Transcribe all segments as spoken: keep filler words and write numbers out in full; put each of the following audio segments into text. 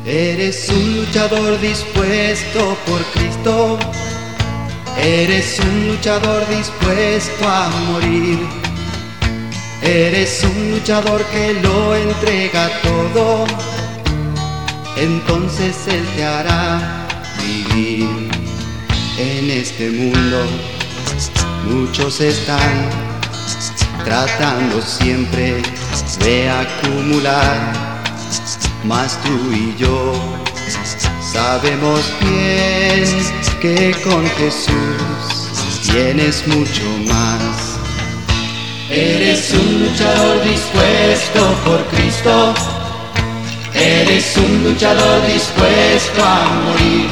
Eres un luchador dispuesto por Cristo. Eres un luchador dispuesto a morir. Eres un luchador que lo entrega todo. Entonces Él te hará vivir. En este mundo muchos están tratando siempre de acumular, mas tú y yo sabemos bien que con Jesús tienes mucho más. Eres un luchador dispuesto por Cristo. Eres un luchador dispuesto a morir.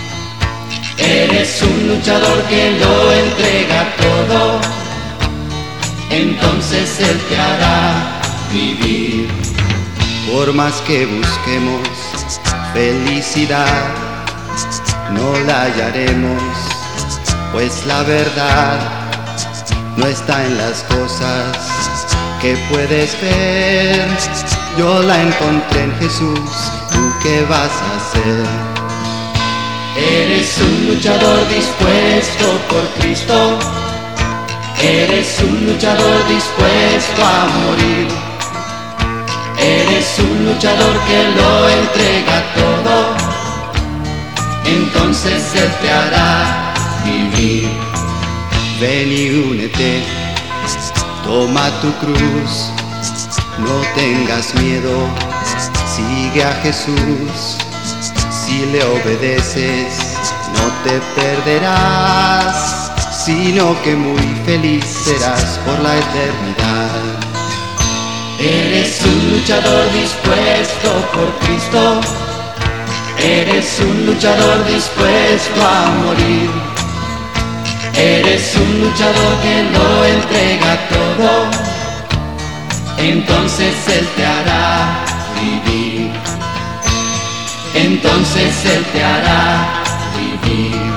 Eres un luchador que lo entrega todo. Entonces Él te hará vivir. Por más que busquemos felicidad, no la hallaremos, pues la verdad no está en las cosas que puedes ver. Yo la encontré en Jesús. ¿Tú qué vas a hacer? Eres un luchador dispuesto por Cristo. Eres un luchador dispuesto a morir. Eres un luchador que lo entrega todo. Entonces Él te hará vivir. Ven y únete, toma tu cruz. No tengas miedo, sigue a Jesús. Si le obedeces, no te perderás, sino que muy feliz serás por la eternidad. Eres un luchador dispuesto por Cristo. Eres un luchador dispuesto a morir. Eres un luchador que lo entrega todo. Entonces Él te hará vivir. Entonces Él te hará vivir.